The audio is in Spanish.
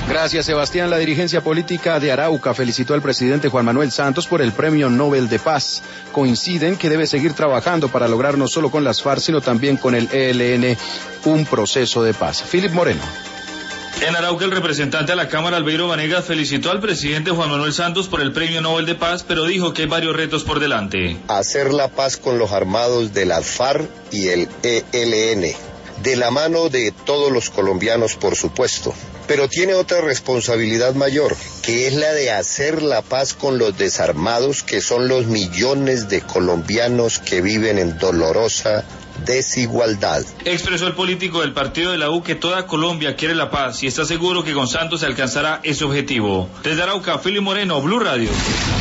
Gracias, Sebastián. La dirigencia política de Arauca felicitó al presidente Juan Manuel Santos por el Premio Nobel de Paz. Coinciden que debe seguir trabajando para lograr no solo con las FARC, sino también con el ELN un proceso de paz. Philip Moreno. En Arauca, el representante a la Cámara, Albeiro Vanegas, felicitó al presidente Juan Manuel Santos por el Premio Nobel de Paz, pero dijo que hay varios retos por delante. Hacer la paz con los armados de las FARC y el ELN, de la mano de todos los colombianos, por supuesto. Pero tiene otra responsabilidad mayor, que es la de hacer la paz con los desarmados, que son los millones de colombianos que viven en dolorosa desigualdad. Expresó el político del partido de la U que toda Colombia quiere la paz y está seguro que con Santos se alcanzará ese objetivo. Desde Arauca, Philip Moreno, Blue Radio.